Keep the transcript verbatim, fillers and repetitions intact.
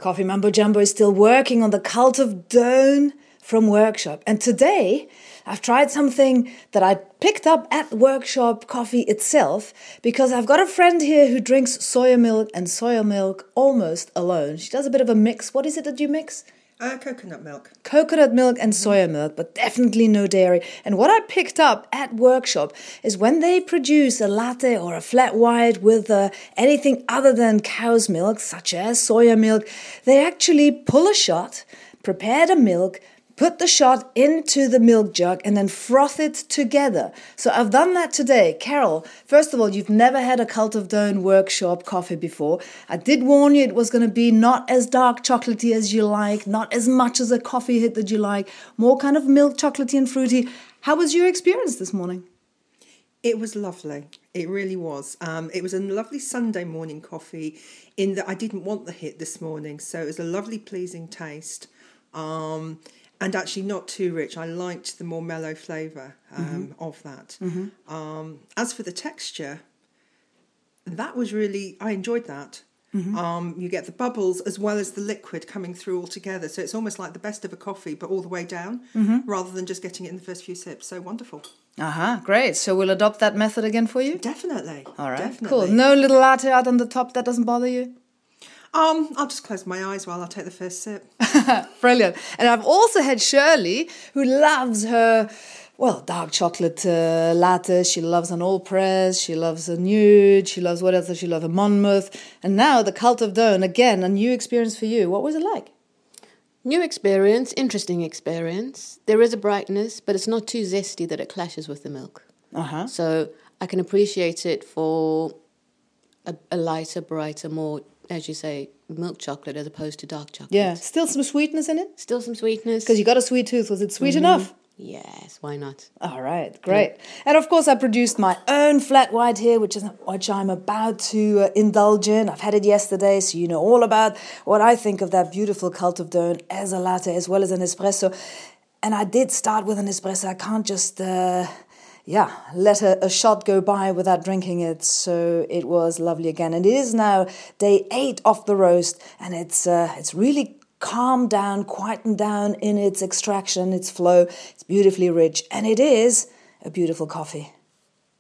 Coffee Mambo Jumbo is still working on the cult of Doan from Workshop. And today I've tried something that I picked up at Workshop Coffee itself, because I've got a friend here who drinks soya milk and soya milk almost alone. She does a bit of a mix. What is it that you mix? Uh, coconut milk. Coconut milk and soya milk, but definitely no dairy. And what I picked up at Workshop is when they produce a latte or a flat white with uh, anything other than cow's milk, such as soya milk, they actually pull a shot, prepare the milk, put the shot into the milk jug and then froth it together. So I've done that today. Carol, first of all, you've never had a Cult of Doan Workshop coffee before. I did warn you it was going to be not as dark chocolatey as you like, not as much as a coffee hit that you like, more kind of milk chocolatey and fruity. How was your experience this morning? It was lovely. It really was. Um, it was a lovely Sunday morning coffee in that I didn't want the hit this morning. So it was a lovely, pleasing taste. Um... And actually not too rich. I liked the more mellow flavour um, mm-hmm. of that. Mm-hmm. Um, as for the texture, that was really, I enjoyed that. Mm-hmm. Um, you get the bubbles as well as the liquid coming through all together. So it's almost like the best of a coffee, but all the way down, mm-hmm. rather than just getting it in the first few sips. So wonderful. Aha, uh-huh, great. So we'll adopt that method again for you? Definitely. All right, Definitely. Cool. No little latte out on the top, that doesn't bother you? Um, I'll just close my eyes while I take the first sip. Brilliant. And I've also had Shirley, who loves her, well, dark chocolate uh, latte. She loves an all-press. She loves a nude. She loves, what else does she love? A Monmouth. And now the Cult of Doan. Again, a new experience for you. What was it like? New experience, interesting experience. There is a brightness, but it's not too zesty that it clashes with the milk. Uh-huh. So I can appreciate it for a, a lighter, brighter, more, as you say, milk chocolate as opposed to dark chocolate. Yeah, still some sweetness in it? Still some sweetness. Because you got a sweet tooth. Was it sweet mm-hmm. enough? Yes, why not? All right, great. Yeah. And of course, I produced my own flat white here, which is which I'm about to uh, indulge in. I've had it yesterday, so you know all about what I think of that beautiful Cult of Doan as a latte as well as an espresso. And I did start with an espresso. I can't just... Uh, Yeah, let a, a shot go by without drinking it, so it was lovely again. And it is now day eight of the roast, and it's uh, it's really calmed down, quietened down in its extraction, its flow. It's beautifully rich, and it is a beautiful coffee.